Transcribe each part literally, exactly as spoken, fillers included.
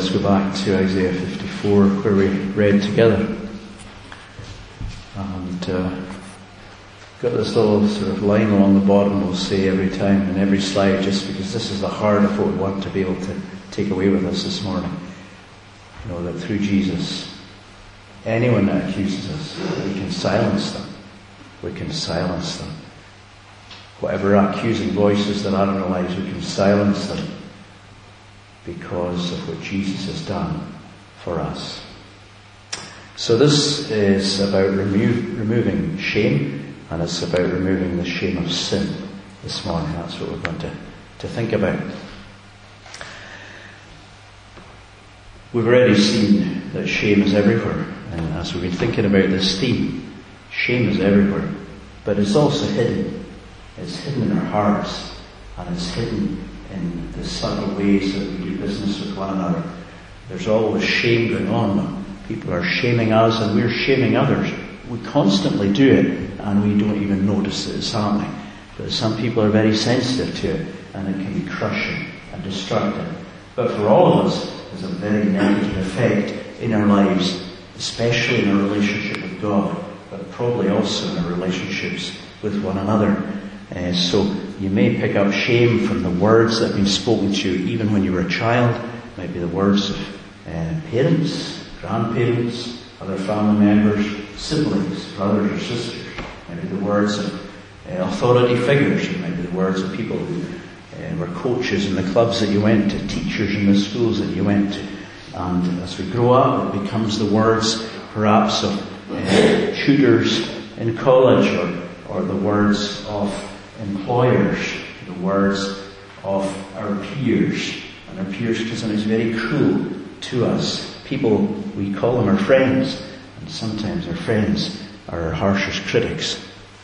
let's go back to Isaiah fifty-four, where we read together. And uh, got this little sort of line along the bottom we'll say every time in every slide, just because this is the heart of what we want to be able to take away with us this morning. You know, that through Jesus, anyone that accuses us, we can silence them. We can silence them. Whatever accusing voices that are in our lives, we can silence them because of what Jesus has done for us. So this is about remo- removing shame, and it's about removing the shame of sin this morning. That's what we're going to, to think about. We've already seen that shame is everywhere, and as we've been thinking about this theme, shame is everywhere, but it's also hidden. It's hidden in our hearts, and it's hidden in the subtle ways that we do business with one another. There's always shame going on. People are shaming us, and we're shaming others. We constantly do it, and we don't even notice that it's happening. But some people are very sensitive to it, and it can be crushing and destructive. But for all of us, there's a very negative effect in our lives, especially in our relationship with God, but probably also in our relationships with one another. Uh, so you may pick up shame from the words that have been spoken to you even when you were a child. Maybe the words of uh, parents, grandparents, other family members, siblings, brothers or sisters. Maybe the words of uh, authority figures. It might be the words of people who uh, were coaches in the clubs that you went to, teachers in the schools that you went to. And as we grow up, it becomes the words perhaps of uh, tutors in college, or, or the words of employers, the words of our peers. And our peers can sometimes be very cruel to us. People, we call them our friends, and sometimes our friends are our harshest critics.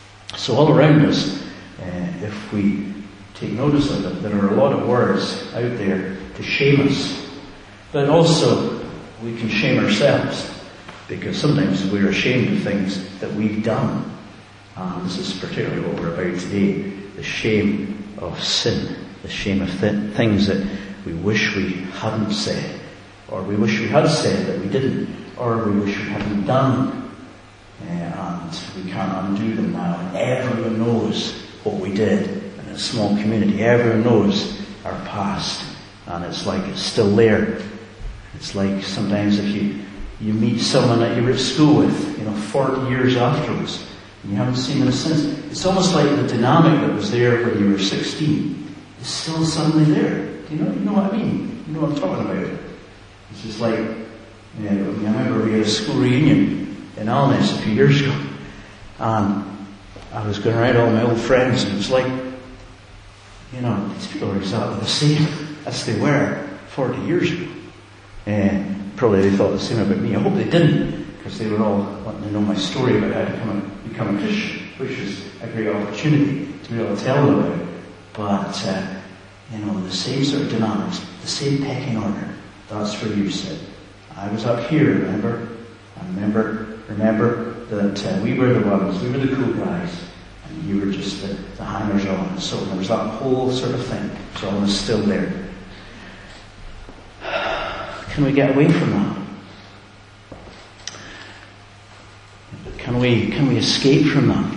So all around us, uh, if we take notice of it, there are a lot of words out there to shame us. But also, we can shame ourselves, because sometimes we're ashamed of things that we've done. And this is particularly what we're about today, the shame of sin, the shame of th- things that we wish we hadn't said, or we wish we had said that we didn't, or we wish we hadn't done, uh, and we can't undo them now. And everyone knows what we did in a small community. Everyone knows our past, and it's like it's still there. It's like sometimes if you, you meet someone that you were at school with, you know, forty years afterwards, and you haven't seen them since. It's almost like the dynamic that was there when you were sixteen is still suddenly there. Do you know, you know what I mean? You know what I'm talking about? It's just like, you know, I remember we had a school reunion in Alness a few years ago, and I was going around all my old friends, and it was like, you know, these people are exactly the same as they were forty years ago. And probably they thought the same about me. I hope they didn't, because they were all wanting to know my story about how to become a, become a Christian, which is a great opportunity to be able to tell them about. But, uh, you know, the same sort of dynamics, the same pecking order. That's where you sit. I was up here, remember? I remember, remember that uh, we were the ones, we were the cool guys, and you were just the, the hangers-on. And so there was that whole sort of thing. So all was still there. Can we get away from that? Can we, can we escape from that?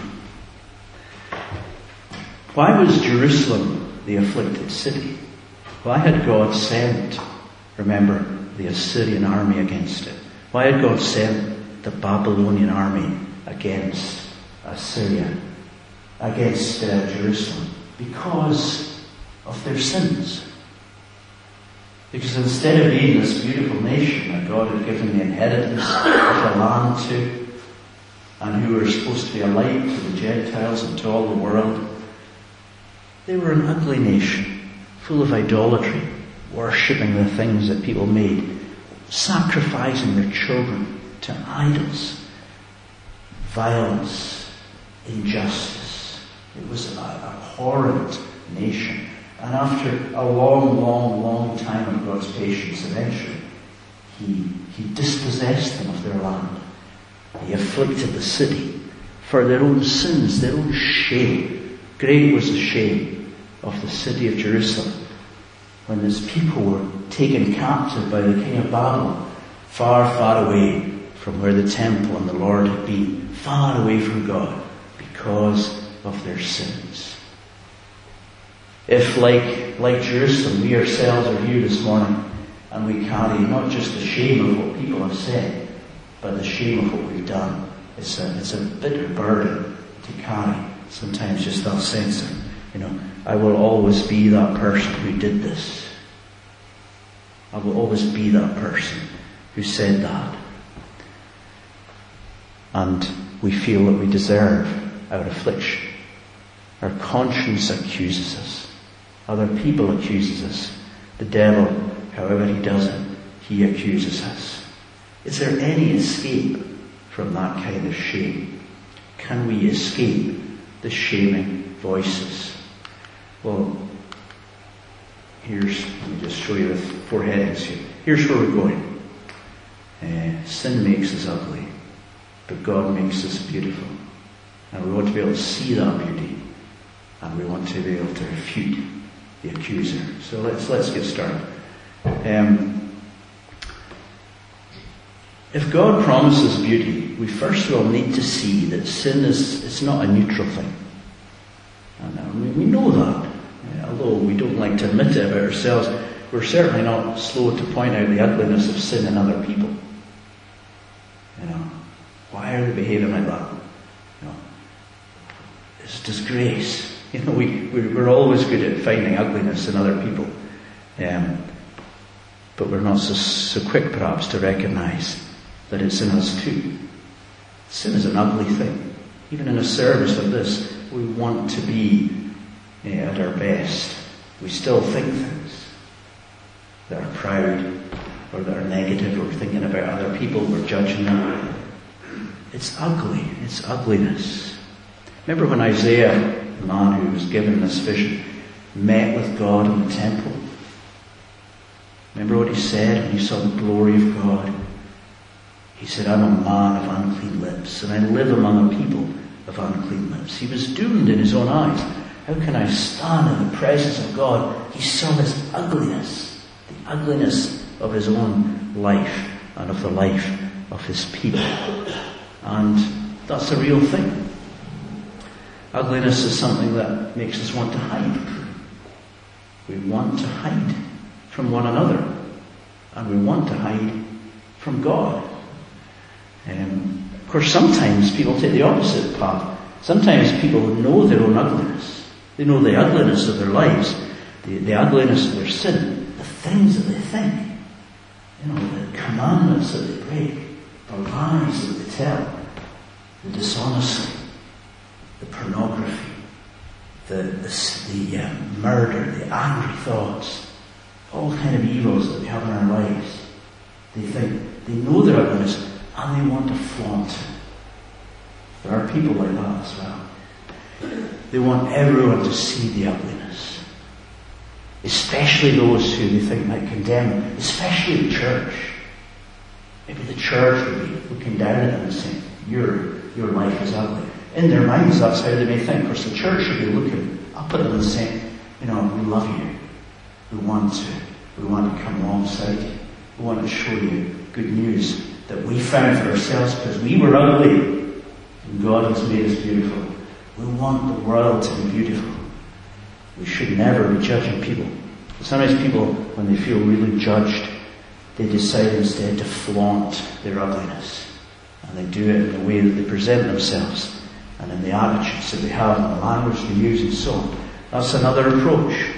Why was Jerusalem the afflicted city? Why had God sent, remember, the Assyrian army against it? Why had God sent the Babylonian army against Assyria, against uh, Jerusalem? Because of their sins. Because instead of being this beautiful nation that God had given the inheritance of the land to, and who were supposed to be a light to the Gentiles and to all the world, they were an ugly nation, full of idolatry, worshipping the things that people made, sacrificing their children to idols, violence, injustice. It was a abhorrent nation. And after a long, long, long time of God's patience, eventually, He, he dispossessed them of their land. He afflicted the city for their own sins, their own shame. Great was the shame of the city of Jerusalem when its people were taken captive by the king of Babylon, far, far away from where the temple and the Lord had been, far away from God because of their sins. If, like, like Jerusalem, we ourselves are here this morning and we carry not just the shame of what people have said, but the shame of what we've done, it's a, it's a bitter burden to carry. Sometimes just that sense of, you know, I will always be that person who did this. I will always be that person who said that. And we feel that we deserve our affliction. Our conscience accuses us. Other people accuses us. The devil, however he does it, he accuses us. Is there any escape from that kind of shame? Can we escape the shaming voices? Well, here's, let me just show you the four headings here. Here's where we're going. Uh, sin makes us ugly, but God makes us beautiful. And we want to be able to see that beauty, and we want to be able to refute the accuser. So let's let's get started. Um, if God promises beauty, we first of all need to see that sin is it's not a neutral thing. And uh, we, we know that. Uh, although we don't like to admit it about ourselves, we're certainly not slow to point out the ugliness of sin in other people. You know, why are they behaving like that? You know, it's disgrace. You know, we, we're always good at finding ugliness in other people. Um, but we're not so, so quick perhaps to recognise that it's in us too. Sin is an ugly thing. Even in a service like this, we want to be uh, at our best. We still think things that are proud or that are negative. We're thinking about other people. We're judging them. It's ugly. It's ugliness. Remember when Isaiah, the man who was given this vision, met with God in the temple? Remember what he said when he saw the glory of God? He said, I'm a man of unclean lips, and I live among a people of unclean lips. He was doomed in his own eyes. How can I stand in the presence of God? He saw his ugliness, the ugliness of his own life and of the life of his people. And that's a real thing. Ugliness is something that makes us want to hide. We want to hide from one another, and we want to hide from God. Um, of course, sometimes people take the opposite path. Sometimes people know their own ugliness. They know the ugliness of their lives, the, the ugliness of their sin, the things that they think, you know, the commandments that they break, the lies that they tell, the dishonesty, the pornography, the the, the uh, murder, the angry thoughts, all kind of evils that we have in our lives. They think they know their ugliness and they want to flaunt it. There are people like that as well. They want everyone to see the ugliness, especially those who they think might condemn them, especially the church. Maybe the church would be looking down at them and saying, your, your life is ugly. In their minds, that's how they may think. Of course, the church should be looking up at them and saying, you know, we love you. We want to. We want to come alongside you. We want to show you good news that we found for ourselves because we were ugly and God has made us beautiful. We want the world to be beautiful. We should never be judging people. Sometimes people, when they feel really judged, they decide instead to flaunt their ugliness. And they do it in the way that they present themselves and in the attitudes that they have and the language they use and so on. That's another approach.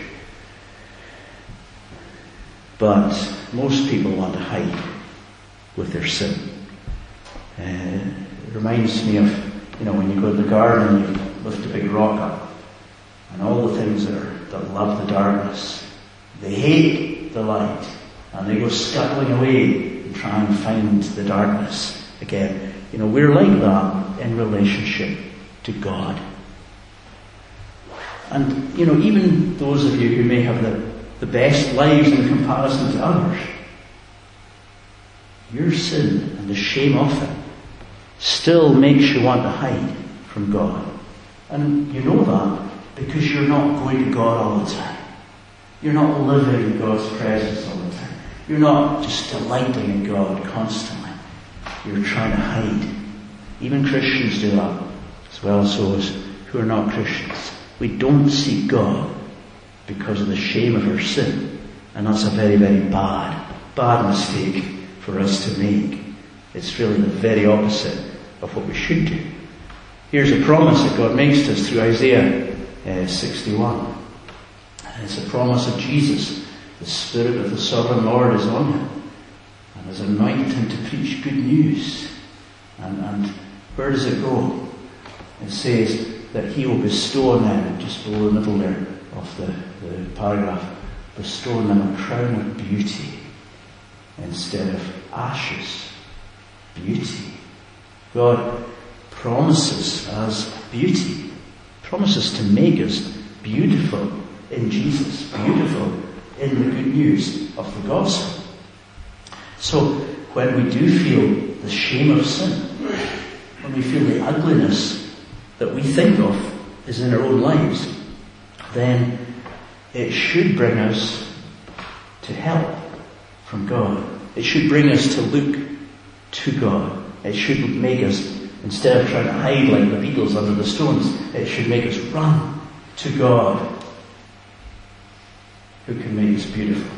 But most people want to hide with their sin. Uh, it reminds me of, you know, when you go to the garden and you lift a big rock up, and all the things that are that love the darkness, they hate the light, and they go scuttling away and try and find the darkness again. You know, we're like that in relationship to God. And, you know, even those of you who may have the, the best lives in comparison to others, your sin and the shame of it still makes you want to hide from God. And you know that because you're not going to God all the time. You're not living in God's presence all the time. You're not just delighting in God constantly. You're trying to hide. Even Christians do that, as well as those who are not Christians. We don't seek God because of the shame of our sin. And that's a very, very bad, bad mistake for us to make. It's really the very opposite of what we should do. Here's a promise that God makes to us through Isaiah uh, sixty-one. And it's a promise of Jesus. The Spirit of the Sovereign Lord is on him and has anointed him to preach good news. And, and where does it go? It says that he will bestow on them, just below the middle there of the, the paragraph, bestow on them a crown of beauty instead of ashes. Beauty. God promises us beauty. Promises to make us beautiful in Jesus. Beautiful in the good news of the gospel. So when we do feel the shame of sin, when we feel the ugliness that we think of is in our own lives, then it should bring us to help from God. It should bring us to look to God. It should make us, instead of trying to hide like the beetles under the stones, it should make us run to God, who can make us beautiful.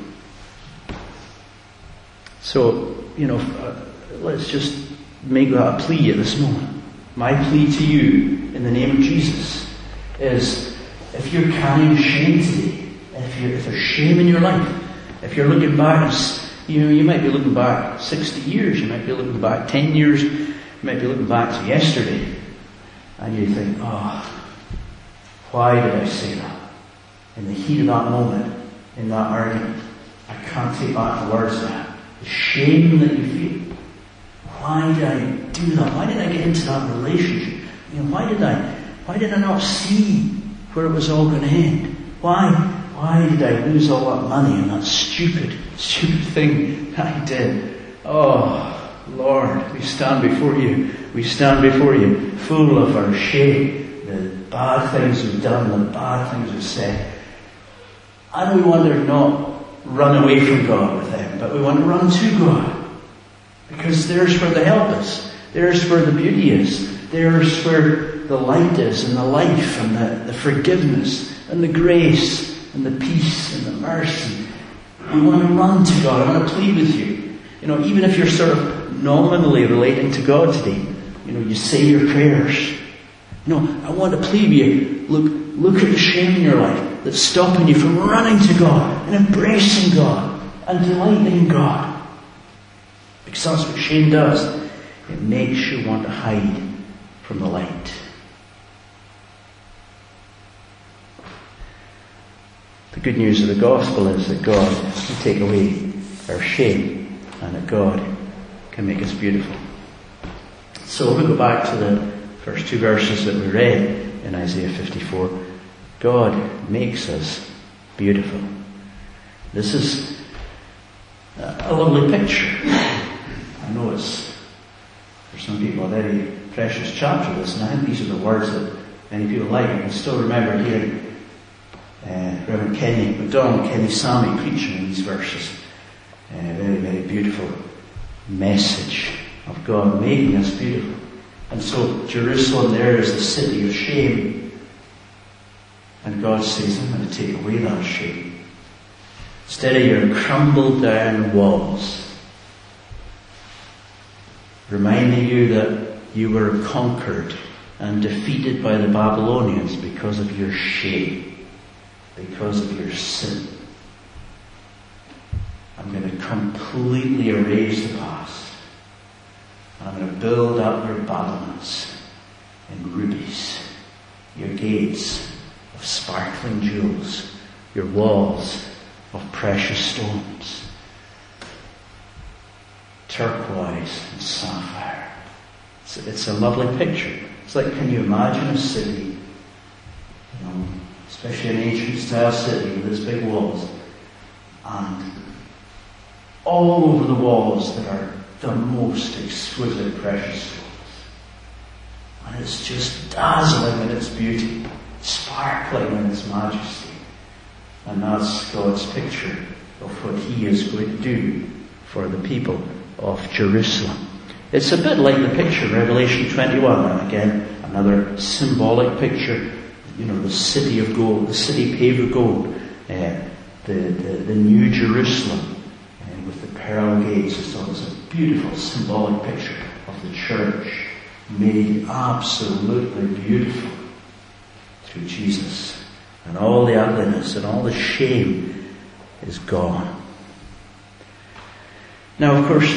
So, you know, uh, let's just make that a plea at this moment. My plea to you, in the name of Jesus, is if you're carrying shame today, if, you're, if there's shame in your life, if you're looking back, you know, you might be looking back sixty years, you might be looking back ten years, you might be looking back to yesterday, and you think, oh, why did I say that? In the heat of that moment, in that argument, I can't take back the words now. The shame that you feel. Why did I do that? Why did I get into that relationship? You know, why did I, why did I not see where it was all going to end? Why, why did I lose all that money and that stupid, stupid thing that I did? Oh, Lord, we stand before you. We stand before you full of our shame, the bad things we've done, the bad things we've said. And we want to not run away from God with them, but we want to run to God. Because there's where the help is. There's where the beauty is. There's where the light is, and the life, and the, the forgiveness, and the grace, and the peace, and the mercy. We want to run to God. I want to plead with you. You know, even if you're sort of nominally relating to God today, you know, you say your prayers. You know, I want to plead with you. Look, look at the shame in your life that's stopping you from running to God and embracing God and delighting in God. Because that's what shame does. It makes you want to hide from the light. The good news of the gospel is that God can take away our shame and that God can make us beautiful. So if we go back to the first two verses that we read in Isaiah fifty-four, God makes us beautiful. This is a lovely picture. I know it's, for some people, a very precious chapter, this, and I think these are the words that many people like. I can still remember hearing uh, Reverend Kenny MacDonald, Kenny Sammy preaching in these verses. A uh, very, very beautiful message of God making us beautiful. And so Jerusalem there is the city of shame. And God says, I'm going to take away that shame. Instead of your crumbled down walls, reminding you that you were conquered and defeated by the Babylonians because of your shame, because of your sin. I'm going to completely erase the past. And I'm going to build up your battlements in rubies, your gates of sparkling jewels, your walls of precious stones, turquoise and sapphire. It's, it's a lovely picture. It's like, can you imagine a city, you know, especially an ancient style city with its big walls, and all over the walls there are the most exquisite precious stones. And it's just dazzling in its beauty, sparkling in its majesty. And that's God's picture of what he is going to do for the people of Jerusalem. It's a bit like the picture in Revelation twenty-one, and again, another symbolic picture. You know, the city of gold, the city paved with gold, uh, the, the, the new Jerusalem, uh, with the pearl gates. It's always a beautiful symbolic picture of the church, made absolutely beautiful through Jesus. And all the ugliness and all the shame is gone. Now, of course,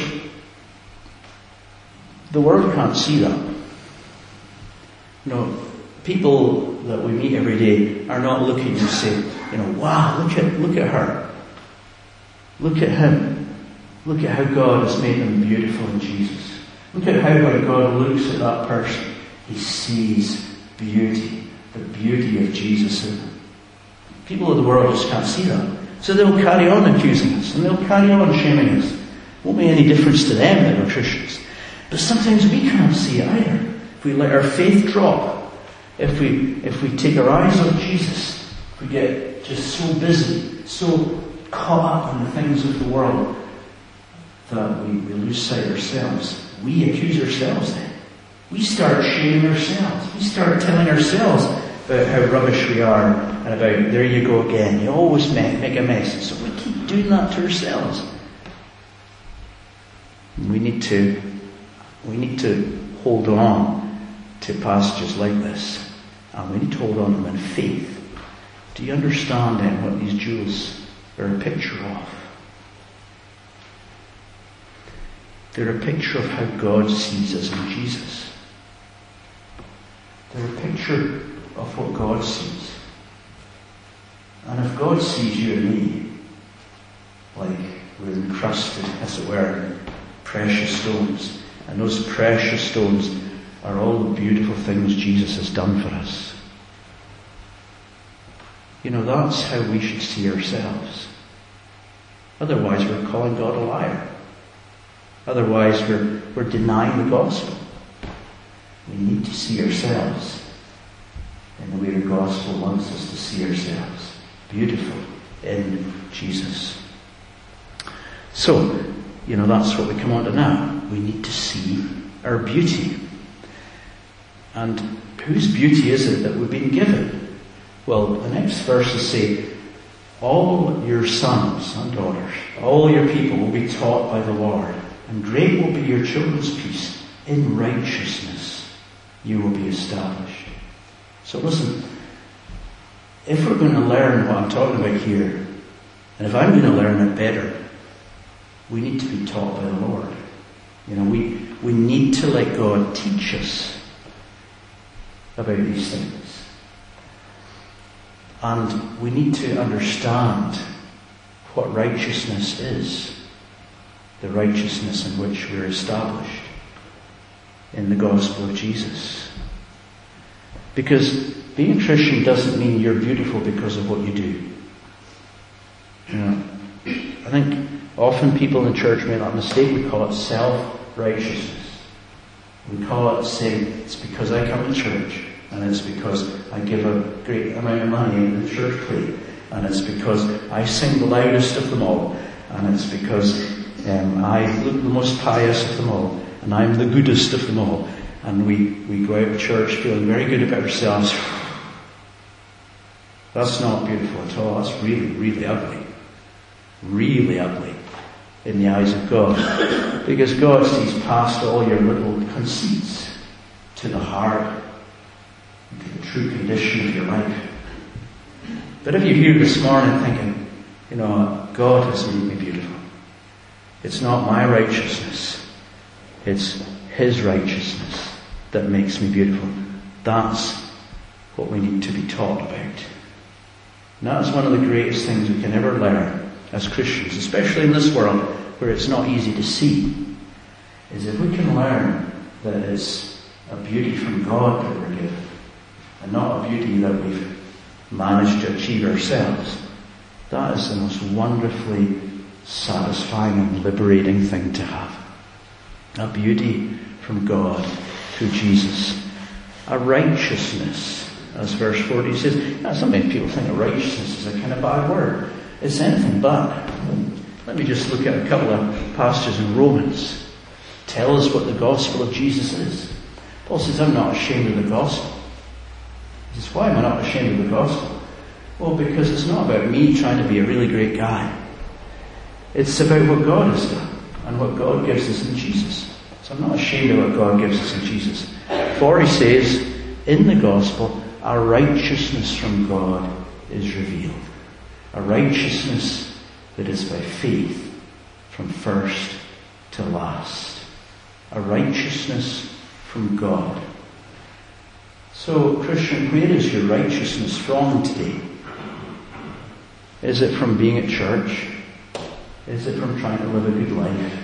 the world can't see that. You know, people that we meet every day are not looking to say, you know, wow, look at look at her. Look at him. Look at how God has made them beautiful in Jesus. Look at how when God looks at that person, he sees beauty, the beauty of Jesus in them. People of the world just can't see that. So they'll carry on accusing us, and they'll carry on shaming us. Won't make any difference to them that we're Christians. But sometimes we can't see it either. If we let our faith drop, if we if we take our eyes off Jesus, if we get just so busy, so caught up in the things of the world, that we, we lose sight of ourselves. We accuse ourselves then. We start shaming ourselves. We start telling ourselves about how rubbish we are, and about, there you go again, you always make, make a mess. And so we keep doing that to ourselves. We need to we need to hold on to passages like this, and we need to hold on to them in faith. Do you understand then what these jewels are a picture of? They're a picture of how God sees us in Jesus. They're a picture of what God sees. And if God sees you and me like we're encrusted, as it were, in precious stones, and those precious stones are all the beautiful things Jesus has done for us, you know, that's how we should see ourselves. Otherwise we're calling God a liar. Otherwise we're, we're denying the gospel. We need to see ourselves in the way the gospel wants us to see ourselves. Beautiful in Jesus. So, you know, that's what we come on to now. We need to see our beauty. And whose beauty is it that we've been given? Well, the next verses say, all your sons and daughters, all your people will be taught by the Lord, and great will be your children's peace. In righteousness you will be established. So listen, if we're going to learn what I'm talking about here, and if I'm going to learn it better, we need to be taught by the Lord. You know, we, we need to let God teach us about these things. And we need to understand what righteousness is. The righteousness in which we're established in the gospel of Jesus. Because being a Christian doesn't mean you're beautiful because of what you do. You know, I think often people in church make that mistake. We call it self-righteousness. We call it saying, it's because I come to church, and it's because I give a great amount of money in the church plate, and it's because I sing the loudest of them all, and it's because um, I look the most pious of them all, and I'm the goodest of them all. And we, we go out of church feeling very good about ourselves. That's not beautiful at all. That's really, really ugly. Really ugly in the eyes of God. Because God sees past all your little conceits to the heart, to the true condition of your life. But if you're here this morning thinking, you know, God has made me beautiful. It's not my righteousness. It's His righteousness that makes me beautiful. That's what we need to be taught about. And that is one of the greatest things we can ever learn as Christians, especially in this world where it's not easy to see, is if we can learn that it's a beauty from God that we're given, and not a beauty that we've managed to achieve ourselves. That is the most wonderfully satisfying and liberating thing to have. A beauty from God through Jesus. A righteousness, as verse forty says. Now, some people think a righteousness is a kind of bad word. it's anything but. Let me just look at a couple of passages in Romans. Tell us what the gospel of Jesus is. Paul says, I'm not ashamed of the gospel. He says, why am I not ashamed of the gospel? Well, because it's not about me trying to be a really great guy. It's about what God has done and what God gives us in Jesus. So I'm not ashamed of what God gives us in Jesus. For he says, in the gospel, our righteousness from God is revealed. A righteousness that is by faith from first to last. A righteousness from God. So, Christian, where is your righteousness from today? Is it from being at church? Is it from trying to live a good life?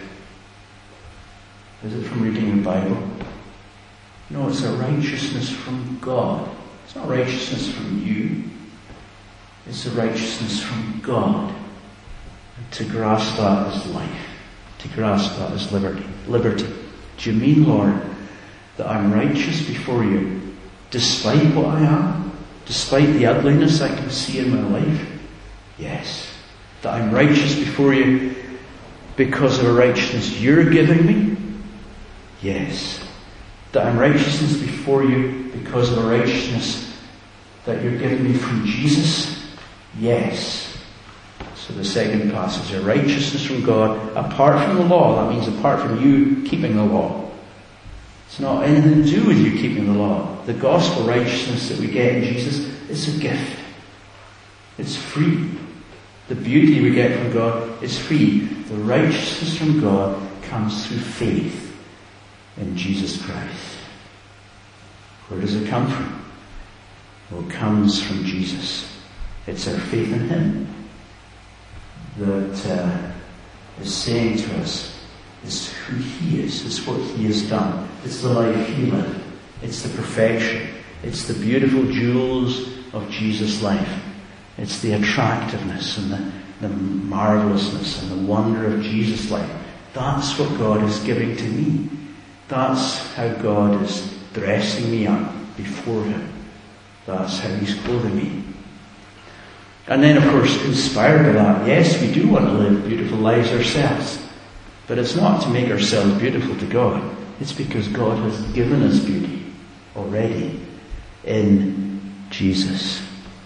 Is it from reading the Bible? No, it's a righteousness from God. It's not righteousness from you. It's a righteousness from God. And to grasp that as life. To grasp that as liberty. Liberty. Do you mean, Lord, that I'm righteous before you despite what I am? Despite the ugliness I can see in my life? Yes. That I'm righteous before you because of a righteousness you're giving me? Yes. That I'm righteousness before you because of a righteousness that you're giving me from Jesus? Yes. So the second passage, a righteousness from God apart from the law. That means apart from you keeping the law. It's not anything to do with you keeping the law. The gospel righteousness that we get in Jesus is a gift. It's free. The beauty we get from God is free. The righteousness from God comes through faith in Jesus Christ. Where does it come from? Well, it comes from Jesus. It's our faith in Him that uh, is saying to us, it's who He is, it's what He has done, it's the life He lived, it's the perfection, it's the beautiful jewels of Jesus' life, it's the attractiveness and the, the marvelousness and the wonder of Jesus' life. That's what God is giving to me. That's how God is dressing me up before Him. That's how He's clothing me. And then, of course, inspired by that, yes, we do want to live beautiful lives ourselves. But it's not to make ourselves beautiful to God. It's because God has given us beauty already in Jesus.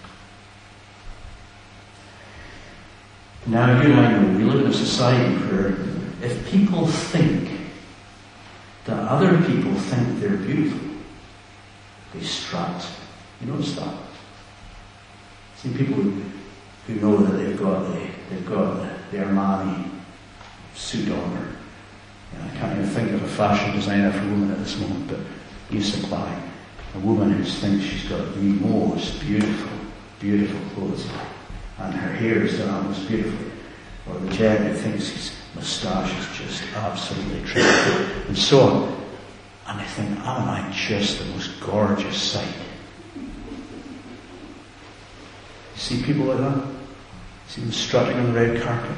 Now, you and I know we live in a society where if people think that other people think they're beautiful, they strut. You notice that? See people who, who know that they've got the they've got the, the Armani suit on, or you know, I can't even think of a fashion designer for women at this moment, but you supply a woman who thinks she's got the most beautiful, beautiful clothes, and her hair is done most beautifully, or the gent who thinks his moustache is just absolutely tricky, and so on. And I think, am I just the most gorgeous sight? You see people like that? See them strutting on the red carpet?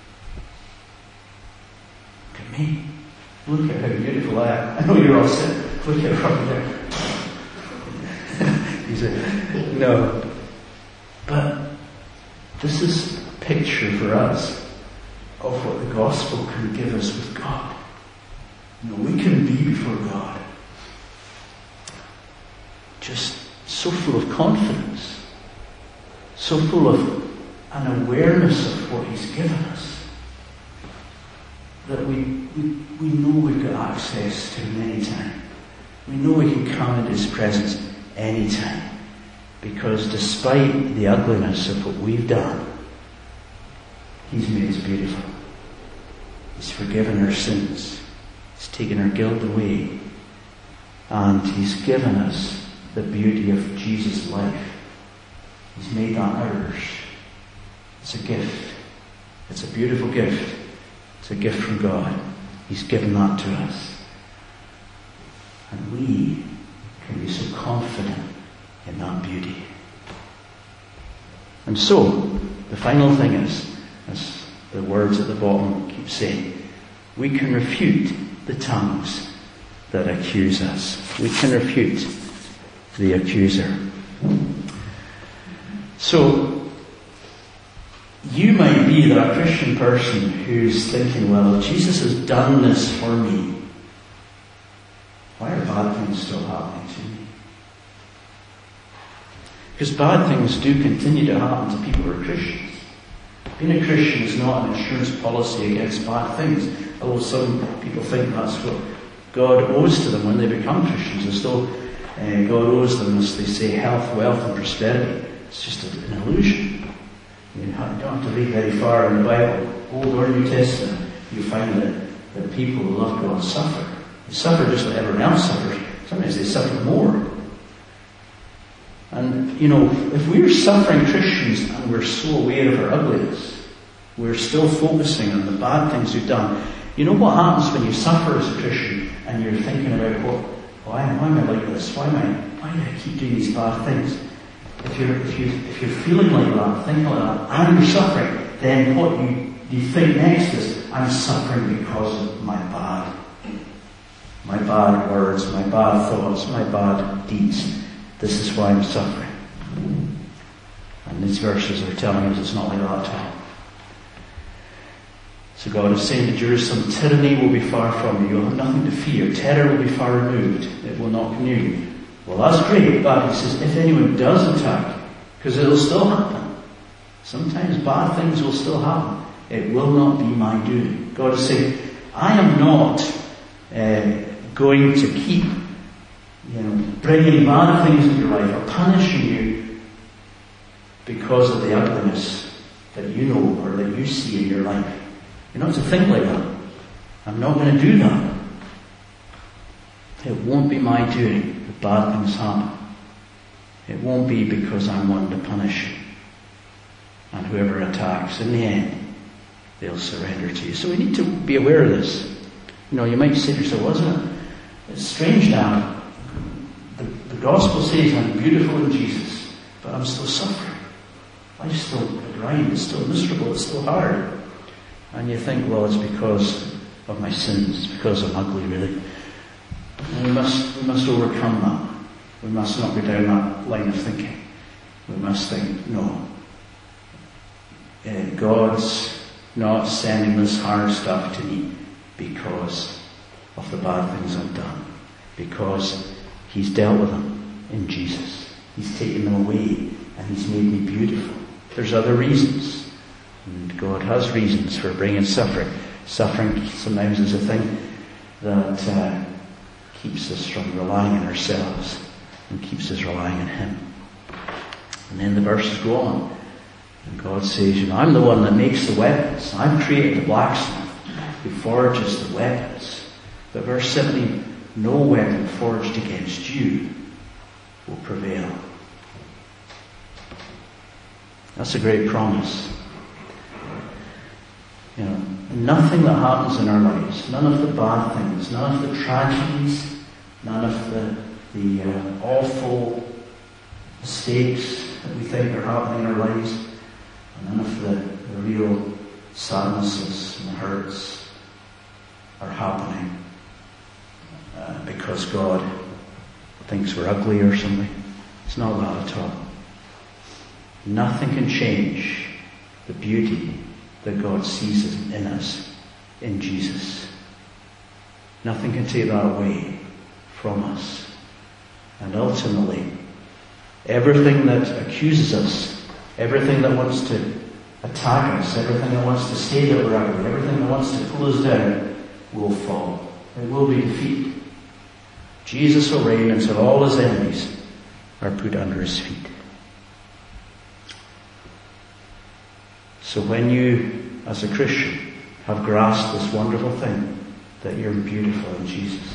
Look at me. Look at how beautiful I am. I know you're all sitting. Look at her up there. You say, no. But this is a picture for us of what the gospel can give us with God. You know, we can be before God just so full of confidence, so full of an awareness of what He's given us, that we, we, we know we've got access to Him anytime. We know we can come into His presence anytime. Because despite the ugliness of what we've done, He's made us beautiful. He's forgiven our sins. He's taken our guilt away. And He's given us the beauty of Jesus' life. He's made that ours. It's a gift. It's a beautiful gift. It's a gift from God. He's given that to us. And we can be so confident in that beauty. And so, the final thing is, as the words at the bottom keep saying, we can refute the tongues that accuse us. We can refute the accuser. So, you might be that Christian person who's thinking, well, if Jesus has done this for me, why are bad things still happening to me? Because bad things do continue to happen to people who are Christians. Being a Christian is not an insurance policy against bad things, although some people think that's what God owes to them when they become Christians, as though uh, God owes them, as they say, health, wealth and prosperity. It's just an illusion. You don't have to read very far in the Bible, Old or New Testament, you find that, that people who love God suffer. They suffer just like everyone else suffers. Sometimes they suffer more. And, you know, if we're suffering Christians and we're so aware of our ugliness, we're still focusing on the bad things we've done. You know what happens when you suffer as a Christian and you're thinking about, what, why, why am I like this? Why am I, why do I keep doing these bad things? If you're, if you, if you're feeling like that, thinking like that, and you're suffering, then what you, you think next is, I'm suffering because of my bad, my bad words, my bad thoughts, my bad deeds. This is why I'm suffering. And these verses are telling us it's not like that at all. So God is saying to Jerusalem, tyranny will be far from you. You'll have nothing to fear. Terror will be far removed. It will not come near you. Well, that's great, but he says, if anyone does attack, because it'll still happen. Sometimes bad things will still happen. It will not be my doing. God is saying, I am not uh, going to keep, you know, bringing bad things into your life or punishing you because of the ugliness that you know or that you see in your life. You're not to think like that. I'm not going to do that. It won't be my doing if bad things happen. It won't be because I'm one to punish you. And whoever attacks, in the end, they'll surrender to you. So we need to be aware of this. You know, you might say to yourself, wasn't it? It's strange now. The, the gospel says I'm beautiful in Jesus, but I'm still suffering. Life's still grind, it's still miserable, it's still hard. And you think, well, it's because of my sins, it's because I'm ugly, really. And we must, we must overcome that. We must not go down that line of thinking. We must think, no. Uh, God's not sending this hard stuff to me because of the bad things I've done. Because He's dealt with them in Jesus. He's taken them away and He's made me beautiful. There's other reasons. And God has reasons for bringing suffering. Suffering sometimes is a thing that uh, keeps us from relying on ourselves and keeps us relying on Him. And then the verses go on. And God says, you know, I'm the one that makes the weapons. I've created the blacksmith who forges the weapons. But verse seventeen, no weapon forged against you will prevail. That's a great promise. You know, nothing that happens in our lives, none of the bad things, none of the tragedies, none of the, the uh, awful mistakes that we think are happening in our lives, none of the, the real sadnesses and hurts are happening uh, because God thinks we're ugly or something. It's not that at all. Nothing can change the beauty that God sees in us in Jesus. Nothing can take that away from us. And ultimately, everything that accuses us, everything that wants to attack us, everything that wants to say that we're ugly, everything that wants to pull us down, will fall. It will be defeated. Jesus will reign until all His enemies are put under His feet. So when you, as a Christian, have grasped this wonderful thing, that you're beautiful in Jesus,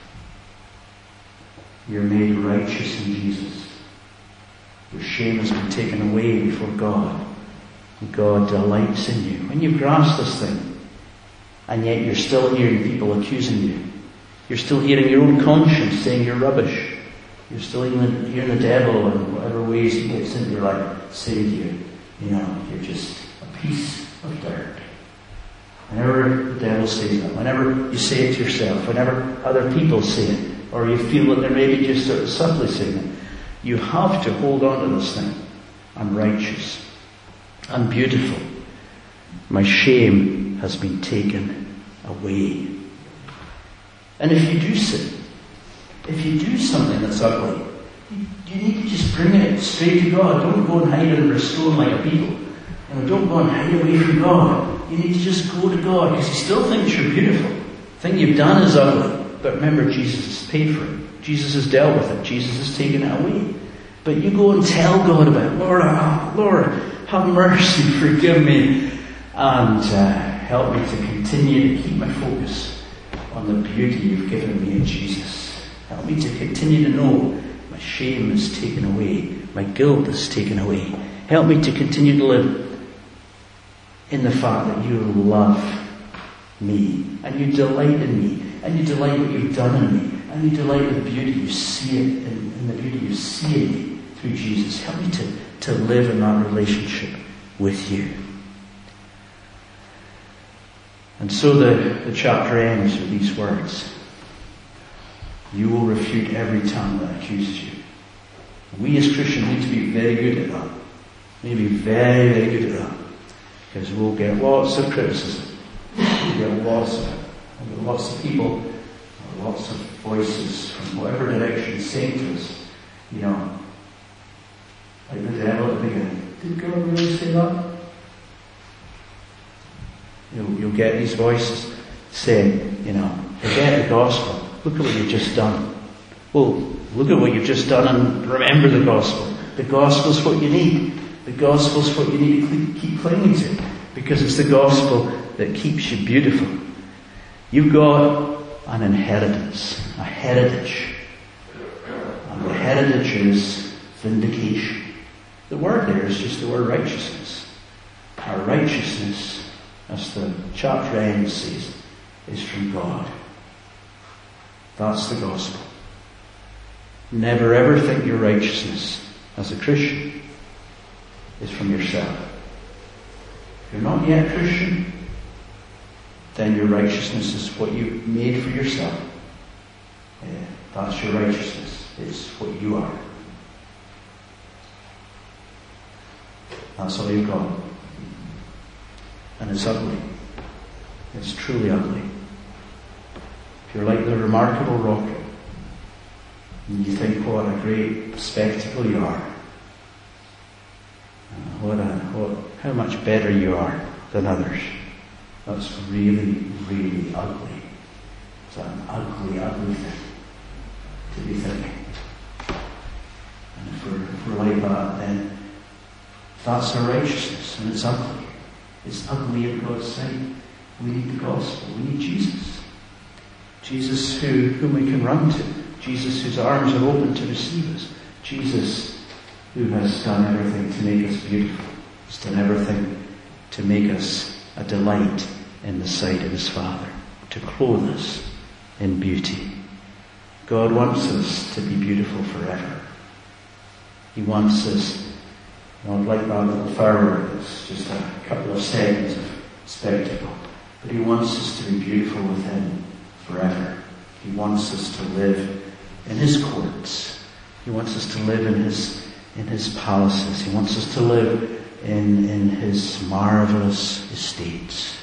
you're made righteous in Jesus, your shame has been taken away before God, and God delights in you. When you've grasped this thing, and yet you're still hearing people accusing you, you're still hearing your own conscience saying you're rubbish, you're still even hearing the devil in whatever ways he gets into your life saying to you, you know, you're just a piece of dirt. Whenever the devil says that, whenever you say it to yourself, whenever other people say it, or you feel that they're maybe just sort of subtly saying it, you have to hold on to this thing. I'm righteous. I'm beautiful. My shame has been taken away. And if you do sin, if you do something that's ugly, you, you need to just bring it straight to God. Don't go and hide under a stone like a beetle. You know, don't go and hide away from God. You need to just go to God because He still thinks you're beautiful. The thing you've done is ugly. But remember, Jesus has paid for it. Jesus has dealt with it. Jesus has taken it away. But you go and tell God about it. Lord, oh, Lord, have mercy, forgive me, and uh, help me to continue to keep my focus on the beauty you've given me in Jesus. Help me to continue to know my shame is taken away, my guilt is taken away. Help me to continue to live in the fact that you love me, and you delight in me, and you delight what you've done in me, and you delight in the beauty you see it, in, in the beauty you see in me through Jesus. Help me to, to live in that relationship with you. And so the, the chapter ends with these words. You will refute every tongue that accuses you. We as Christians need to be very good at that. We need to be very, very good at that. Because we'll get lots of criticism. We'll get lots of it. We'll get lots of people, lots of voices from whatever direction saying to us, you know, like the devil at the beginning. Did God really say that? You'll, you'll get these voices saying, you know, forget the gospel. Look at what you've just done. Well, look at what you've just done and remember the gospel. The gospel's what you need. The gospel's what you need to keep clinging to. Because it's the gospel that keeps you beautiful. You've got an inheritance, a heritage. And the heritage is vindication. The word there is just the word righteousness. Our righteousness, as the chapter ends says, is from God. That's the gospel. Never ever think your righteousness as a Christian is from yourself. If you're not yet a Christian, then your righteousness is what you made for yourself. Yeah, that's your righteousness. It's what you are. That's all you've got. And it's ugly. It's truly ugly. If you're like the remarkable rocket, and you think what a great spectacle you are, what a, what, how much better you are than others, that's really, really ugly. It's an ugly, ugly thing to be thinking. And if we're, if we're like that, then that's our righteousness, and it's ugly. It's ugly in God's sight. We need the gospel. We need Jesus. Jesus who, whom we can run to. Jesus whose arms are open to receive us. Jesus who has done everything to make us beautiful. Has done everything to make us a delight in the sight of His Father. To clothe us in beauty. God wants us to be beautiful forever. He wants us, not like that little firework that's just a couple of seconds of spectacle. But He wants us to be beautiful with Him forever. He wants us to live in His courts. He wants us to live in His in His palaces. He wants us to live in, in His marvelous estates.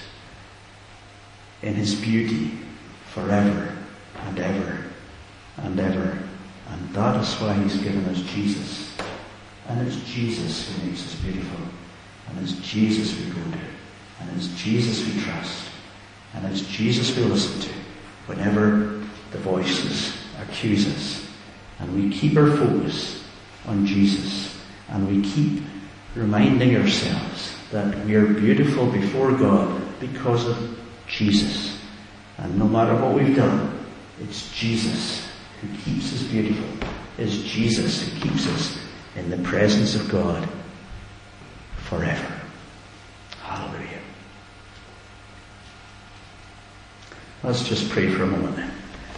In His beauty forever and ever and ever. And that is why He's given us Jesus. And it's Jesus who makes us beautiful. And it's Jesus we go to. And it's Jesus we trust. And it's Jesus we listen to whenever the voices accuse us. And we keep our focus on Jesus. And we keep reminding ourselves that we are beautiful before God because of Jesus. And no matter what we've done, it's Jesus who keeps us beautiful. It's Jesus who keeps us in the presence of God forever. Hallelujah. Let's just pray for a moment then.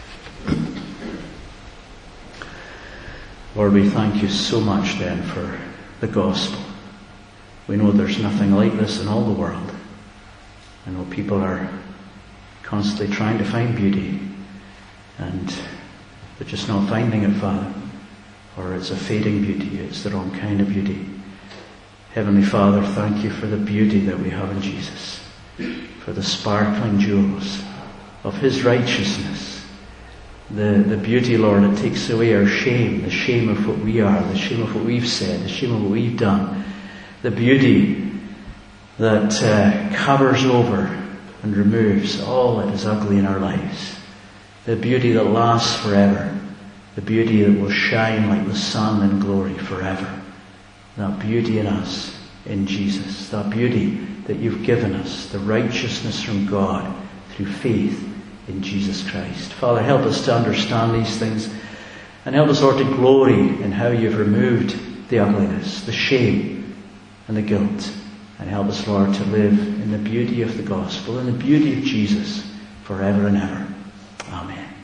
Lord, we thank You so much then for the gospel. We know there's nothing like this in all the world. I know people are constantly trying to find beauty and they're just not finding it, Father. Or it's a fading beauty, it's the wrong kind of beauty. Heavenly Father, thank you for the beauty that we have in Jesus, for the sparkling jewels of his righteousness, the, the beauty, Lord, that takes away our shame, the shame of what we are, the shame of what we've said, the shame of what we've done, the beauty that uh, covers over and removes all that is ugly in our lives, the beauty that lasts forever, the beauty that will shine like the sun in glory forever. That beauty in us, in Jesus, that beauty that you've given us, the righteousness from God through faith in Jesus Christ. Father, help us to understand these things, and help us, Lord, to glory in how you've removed the ugliness, the shame and the guilt, and help us, Lord, to live in the beauty of the gospel, in the beauty of Jesus forever and ever. Amen.